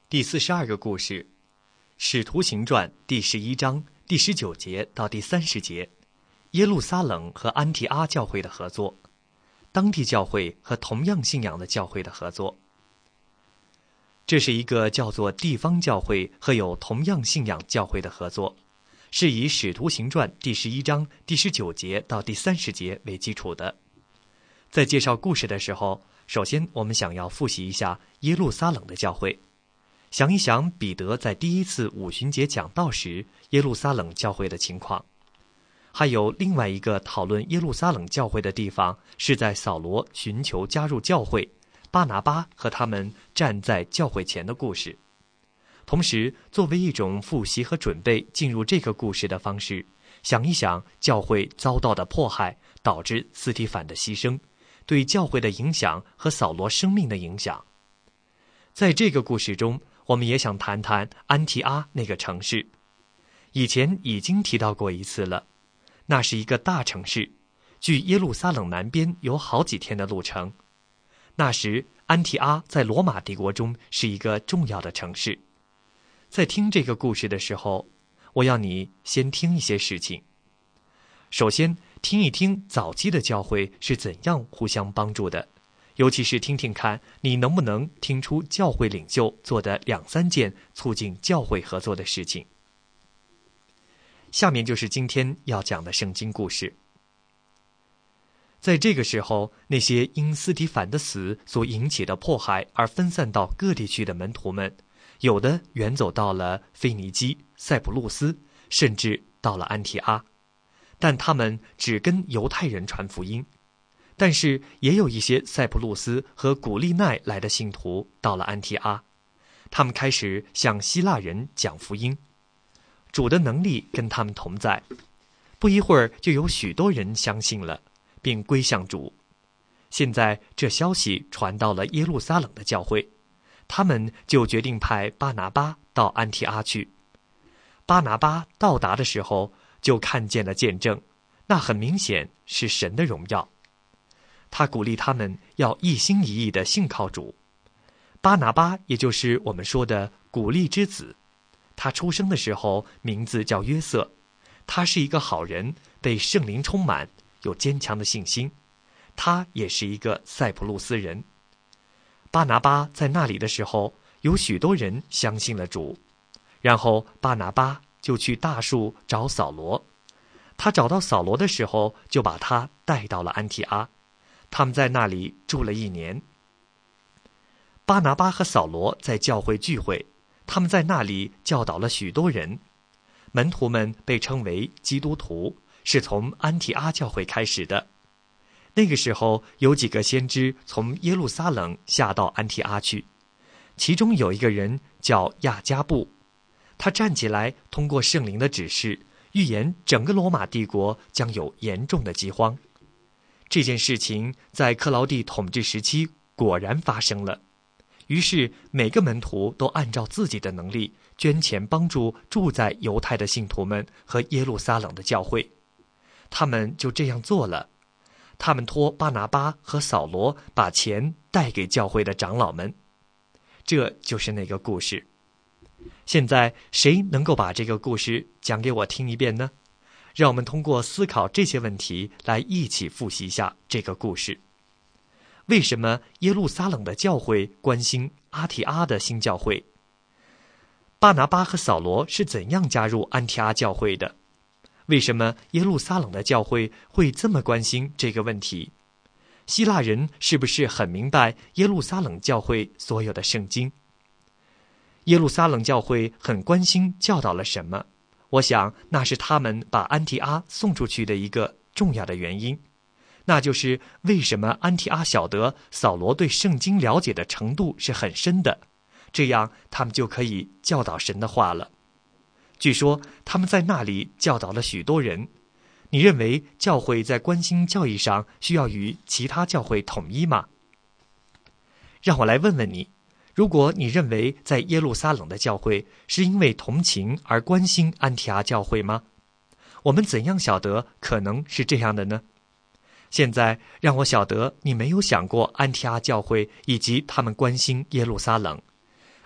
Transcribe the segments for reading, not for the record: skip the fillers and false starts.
第42个故事，《使徒行传》第11章第19节到第30节，耶路撒冷和安提阿教会的合作，当地教会和同样信仰的教会的合作。这是一个叫做地方教会和有同样信仰教会的合作，是以《使徒行传》第11章第19节到第30节为基础的。在介绍故事的时候，首先我们想要复习一下耶路撒冷的教会，想一想彼得在第一次五旬节讲道时耶路撒冷教会的情况。还有另外一个讨论耶路撒冷教会的地方，是在扫罗寻求加入教会，巴拿巴和他们站在教会前的故事。同时，作为一种复习和准备进入这个故事的方式，想一想教会遭到的迫害导致司提反的牺牲，对教会的影响和扫罗生命的影响。在这个故事中，我们也想谈谈安提阿那个城市。以前已经提到过一次了，那是一个大城市，距耶路撒冷南边有好几天的路程。那时安提阿在罗马帝国中是一个重要的城市。在听这个故事的时候，我要你先听一些事情。首先听一听早期的教会是怎样互相帮助的，尤其是听听看你能不能听出教会领袖做的2-3件促进教会合作的事情。下面就是今天要讲的圣经故事。在这个时候，那些因司提反的死所引起的迫害而分散到各地区的门徒们，有的远走到了腓尼基、塞浦路斯，甚至到了安提阿，但他们只跟犹太人传福音。但是也有一些塞浦路斯和古利奈来的信徒到了安提阿，他们开始向希腊人讲福音。主的能力跟他们同在，不一会儿就有许多人相信了，并归向主。现在这消息传到了耶路撒冷的教会，他们就决定派巴拿巴到安提阿去。巴拿巴到达的时候，就看见了见证，那很明显是神的荣耀。他鼓励他们要一心一意地信靠主。巴拿巴也就是我们说的鼓励之子，他出生的时候名字叫约瑟，他是一个好人，被圣灵充满，有坚强的信心。他也是一个塞浦路斯人。巴拿巴在那里的时候，有许多人相信了主。然后巴拿巴就去大树找扫罗，他找到扫罗的时候，就把他带到了安提阿，他们在那里住了1年。巴拿巴和扫罗在教会聚会，他们在那里教导了许多人。门徒们被称为基督徒，是从安提阿教会开始的。那个时候有几个先知从耶路撒冷下到安提阿去，其中有一个人叫亚加布，他站起来，通过圣灵的指示，预言整个罗马帝国将有严重的饥荒。这件事情在克劳地统治时期果然发生了。于是每个门徒都按照自己的能力捐钱帮助住在犹太的信徒们和耶路撒冷的教会。他们就这样做了。他们托巴拿巴和扫罗把钱带给教会的长老们。这就是那个故事。现在谁能够把这个故事讲给我听一遍呢？让我们通过思考这些问题来一起复习一下这个故事。为什么耶路撒冷的教会关心阿提阿的新教会？巴拿巴和扫罗是怎样加入安提阿教会的？为什么耶路撒冷的教会会这么关心这个问题？希腊人是不是很明白耶路撒冷教会所有的圣经？耶路撒冷教会很关心教导了什么？我想那是他们把安提阿送出去的一个重要的原因。那就是为什么安提阿晓得扫罗对圣经了解的程度是很深的，这样他们就可以教导神的话了。据说他们在那里教导了许多人。你认为教会在关心教义上需要与其他教会统一吗？让我来问问你，如果你认为在耶路撒冷的教会是因为同情而关心安提阿教会吗？我们怎样晓得可能是这样的呢？现在让我晓得你没有想过安提阿教会以及他们关心耶路撒冷。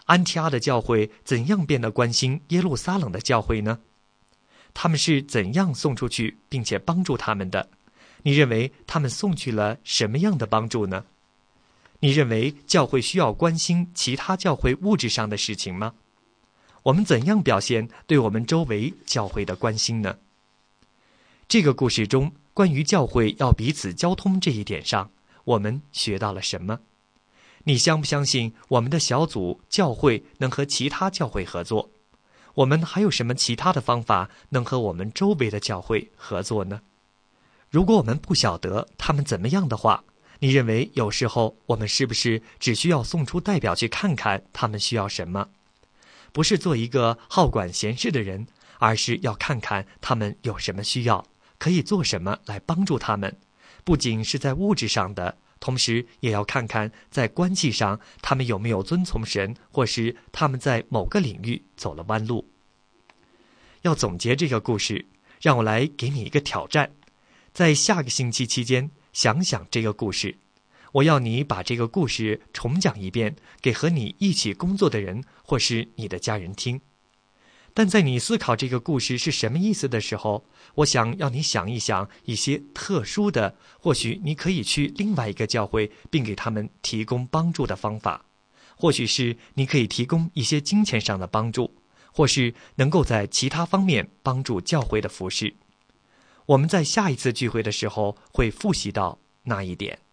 安提阿的教会怎样变得关心耶路撒冷的教会呢？他们是怎样送出去并且帮助他们的？你认为他们送去了什么样的帮助呢？你认为教会需要关心其他教会物质上的事情吗？我们怎样表现对我们周围教会的关心呢？这个故事中关于教会要彼此交通这一点上，我们学到了什么？你相不相信我们的小组教会能和其他教会合作？我们还有什么其他的方法能和我们周围的教会合作呢？如果我们不晓得他们怎么样的话，你认为有时候我们是不是只需要送出代表去看看他们需要什么？不是做一个好管闲事的人，而是要看看他们有什么需要，可以做什么来帮助他们，不仅是在物质上的，同时也要看看在关系上他们有没有遵从神，或是他们在某个领域走了弯路。要总结这个故事，让我来给你一个挑战，在下个星期期间想想这个故事，我要你把这个故事重讲一遍，给和你一起工作的人或是你的家人听。但在你思考这个故事是什么意思的时候，我想要你想一想一些特殊的，或许你可以去另外一个教会并给他们提供帮助的方法，或许是你可以提供一些金钱上的帮助，或是能够在其他方面帮助教会的服事。我们在下一次聚会的时候会复习到那一点。